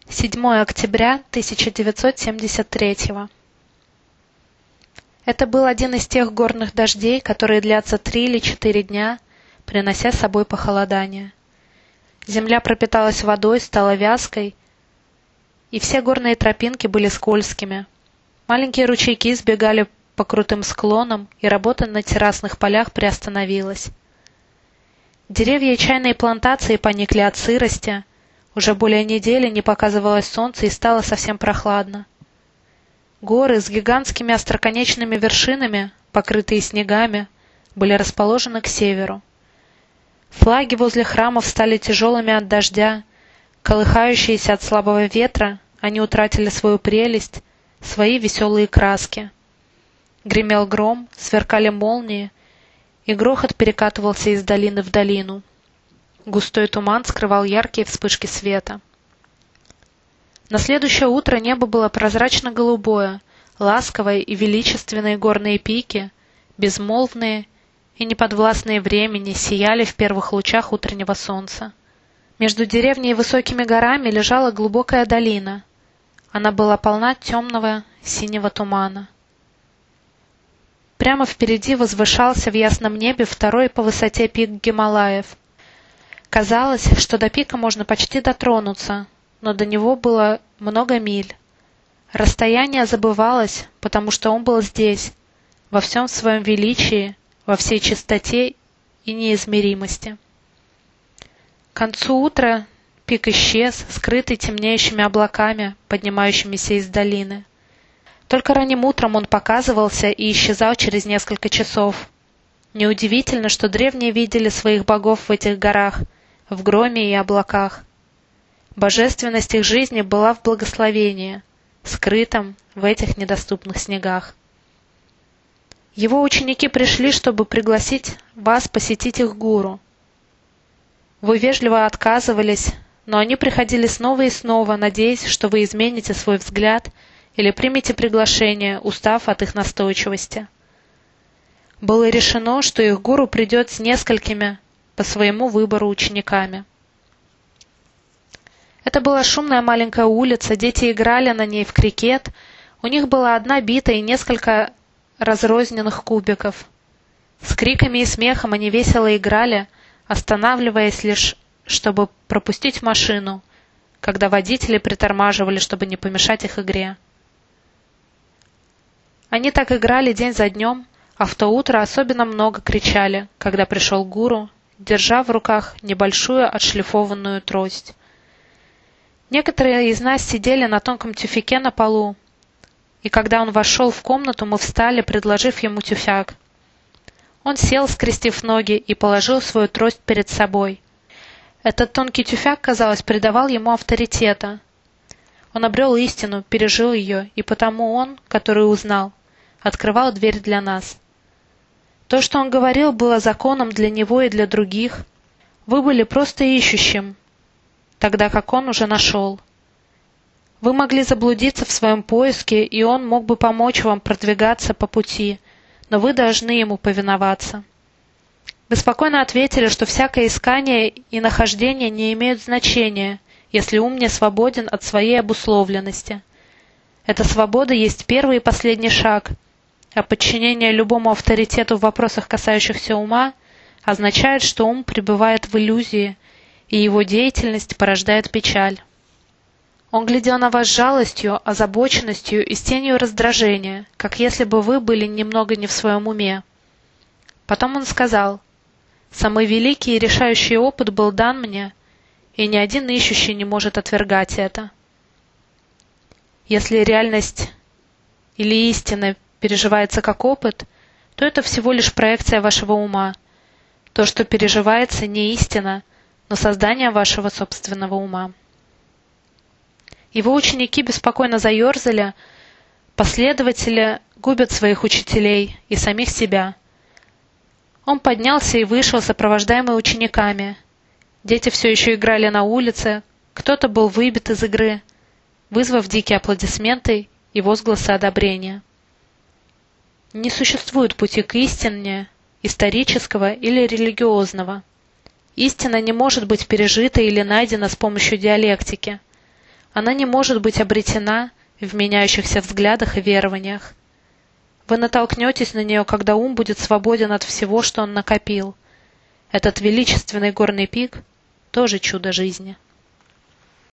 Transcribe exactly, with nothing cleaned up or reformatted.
седьмое октября тысяча девятьсот семьдесят третьего. Это был один из тех горных дождей, которые длятся три или четыре дня, принося с собой похолодание. Земля пропиталась водой, стала вязкой, и все горные тропинки были скользкими. Маленькие ручейки сбегали по крутым склонам, и работа на террасных полях приостановилась. Деревья и чайные плантации поникли от сырости. Уже более недели не показывалось солнце и стало совсем прохладно. Горы с гигантскими остроконечными вершинами, покрытые снегами, были расположены к северу. Флаги возле храмов стали тяжелыми от дождя, колыхающиеся от слабого ветра, они утратили свою прелесть, свои веселые краски. Гремел гром, сверкали молнии, и грохот перекатывался из долины в долину. Густой туман скрывал яркие вспышки света. На следующее утро небо было прозрачно-голубое, ласковые и величественные горные пики, безмолвные и неподвластные времени, сияли в первых лучах утреннего солнца. Между деревней и высокими горами лежала глубокая долина. Она была полна темного синего тумана. Прямо впереди возвышался в ясном небе второй по высоте пик Гималаев. Казалось, что до пика можно почти дотронуться, но до него было много миль. Расстояние забывалось, потому что он был здесь, во всем своем величии, во всей чистоте и неизмеримости. К концу утра пик исчез, скрытый темнеющими облаками, поднимающимися из долины. Только ранним утром он показывался и исчезал через несколько часов. Неудивительно, что древние видели своих богов в этих горах, в громе и облаках. Божественность их жизни была в благословении, скрытом в этих недоступных снегах. Его ученики пришли, чтобы пригласить вас посетить их гуру. Вы вежливо отказывались, но они приходили снова и снова, надеясь, что вы измените свой взгляд или примете приглашение, устав от их настойчивости. Было решено, что их гуру придет с несколькими по своему выбору учениками. Это была шумная маленькая улица, дети играли на ней в крикет, у них была одна бита и несколько разрозненных кубиков. С криками и смехом они весело играли, останавливаясь лишь, чтобы пропустить машину, когда водители притормаживали, чтобы не помешать их игре. Они так играли день за днем, а в то утро особенно много кричали, когда пришел гуру, держа в руках небольшую отшлифованную трость. Некоторые из нас сидели на тонком тюфяке на полу, и когда он вошел в комнату, мы встали, предложив ему тюфяк. Он сел, скрестив ноги, и положил свою трость перед собой. Этот тонкий тюфяк, казалось, придавал ему авторитета. Он обрел истину, пережил ее, и потому он, который узнал, открывал дверь для нас. То, что он говорил, было законом для него и для других. Вы были просто ищущим, тогда как он уже нашел. Вы могли заблудиться в своем поиске, и он мог бы помочь вам продвигаться по пути, но вы должны ему повиноваться. Вы спокойно ответили, что всякое искание и нахождение не имеют значения, если ум не свободен от своей обусловленности. Эта свобода есть первый и последний шаг, а подчинение любому авторитету в вопросах, касающихся ума, означает, что ум пребывает в иллюзии, и его деятельность порождает печаль. Он глядел на вас с жалостью, озабоченностью и с тенью раздражения, как если бы вы были немного не в своем уме. Потом он сказал: «Самый великий и решающий опыт был дан мне, и ни один ищущий не может отвергать это. Если реальность или истина переживается как опыт, то это всего лишь проекция вашего ума. То, что переживается, не истина, но создание вашего собственного ума». Его ученики беспокойно заерзали. Последователи губят своих учителей и самих себя. Он поднялся и вышел, сопровождаемый учениками. Дети все еще играли на улице, кто-то был выбит из игры, вызвав дикие аплодисменты и возгласы одобрения. Не существует пути к истине, исторического или религиозного. Истина не может быть пережита или найдена с помощью диалектики. Она не может быть обретена в меняющихся взглядах и верованиях. Вы натолкнетесь на нее, когда ум будет свободен от всего, что он накопил. Этот величественный горный пик — тоже чудо жизни.